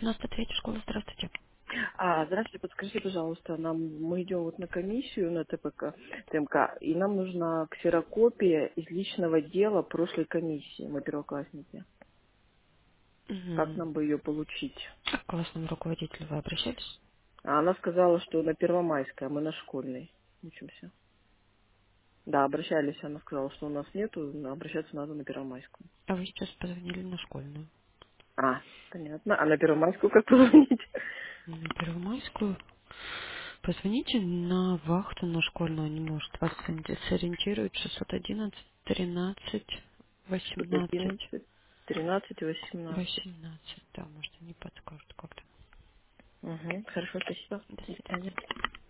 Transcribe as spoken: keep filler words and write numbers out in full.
девяносто третья школа, здравствуйте. А, здравствуйте, подскажите, пожалуйста, нам мы идем вот на комиссию на ТПК, ТМК, и нам нужна ксерокопия из личного дела прошлой комиссии, мы первоклассники. Как Угу. нам бы ее получить? А к классному руководителю вы обращались? А она сказала, что на Первомайской, а мы на школьной учимся. Да, обращались, она сказала, что у нас нету, но обращаться надо на Первомайскую. А вы сейчас позвонили на школьную. А, понятно. А на Первомайскую как позвонить? На Первомайскую. Позвоните на вахту, на школьную, не может вас сориенти- сориентирует шестьсот одиннадцать тринадцать Тут восемнадцать одиннадцать, тринадцать, восемнадцать. восемнадцать. Да, может, они подскажут как-то. Угу, хорошо, спасибо. До До свидания. свидания.